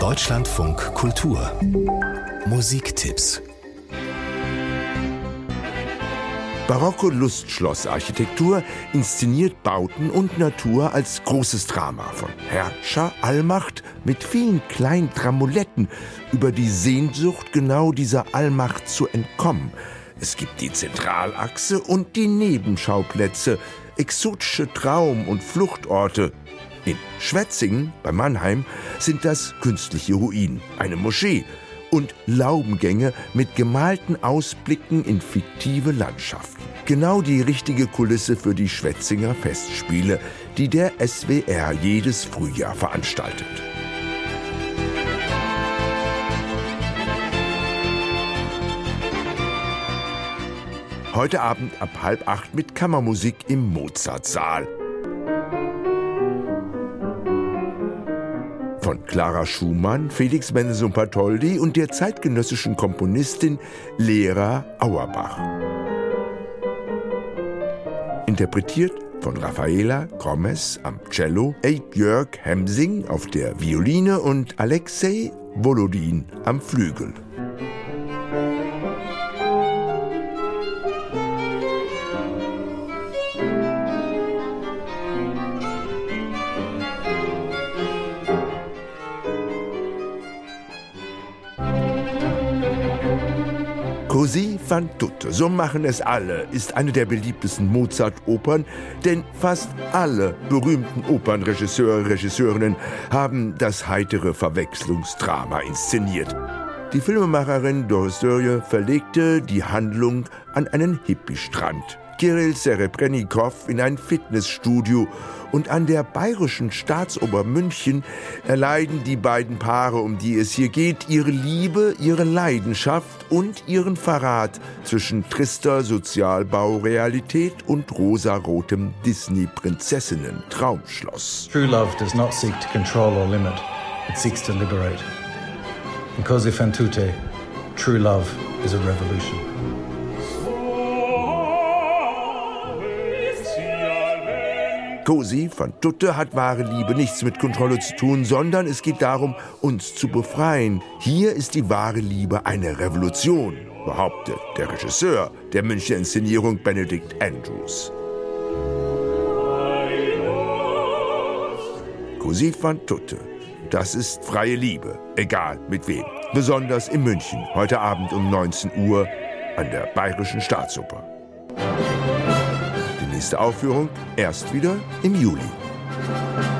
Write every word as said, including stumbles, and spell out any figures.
Deutschlandfunk Kultur Musiktipps. Barocke Lustschlossarchitektur inszeniert Bauten und Natur als großes Drama von Herrscher, Allmacht mit vielen kleinen Dramuletten über die Sehnsucht, genau dieser Allmacht zu entkommen. Es gibt die Zentralachse und die Nebenschauplätze, exotische Traum- und Fluchtorte. In Schwetzingen bei Mannheim sind das künstliche Ruinen, eine Moschee und Laubengänge mit gemalten Ausblicken in fiktive Landschaften. Genau die richtige Kulisse für die Schwetzinger Festspiele, die der S W R jedes Frühjahr veranstaltet. Heute Abend ab halb acht mit Kammermusik im Mozartsaal. Von Clara Schumann, Felix Mendelssohn-Bartholdy und der zeitgenössischen Komponistin Lera Auerbach. Interpretiert von Rafaela Gomez am Cello, Jörg Hemsing auf der Violine und Alexei Volodin am Flügel. Così fan tutte, so machen es alle, ist eine der beliebtesten Mozart-Opern, denn fast alle berühmten Opernregisseure, Regisseurinnen haben das heitere Verwechslungsdrama inszeniert. Die Filmemacherin Doris Dörje verlegte die Handlung an einen Hippie-Strand, Kirill Serebrennikov in ein Fitnessstudio und an der Bayerischen Staatsoper München erleiden die beiden Paare, um die es hier geht, ihre Liebe, ihre Leidenschaft und ihren Verrat zwischen trister Sozialbaurealität und rosarotem Disney-Prinzessinnen-Traumschloss. True love does not seek to control or limit, it seeks to liberate. In Così fan tutte, true love is a revolution. Così fan tutte hat wahre Liebe nichts mit Kontrolle zu tun, sondern es geht darum, uns zu befreien. Hier ist die wahre Liebe eine Revolution, behauptet der Regisseur der Münchner Inszenierung Benedict Andrews. Così fan tutte, das ist freie Liebe, egal mit wem. Besonders in München, heute Abend um neunzehn Uhr an der Bayerischen Staatsoper. Die nächste Aufführung erst wieder im Juli.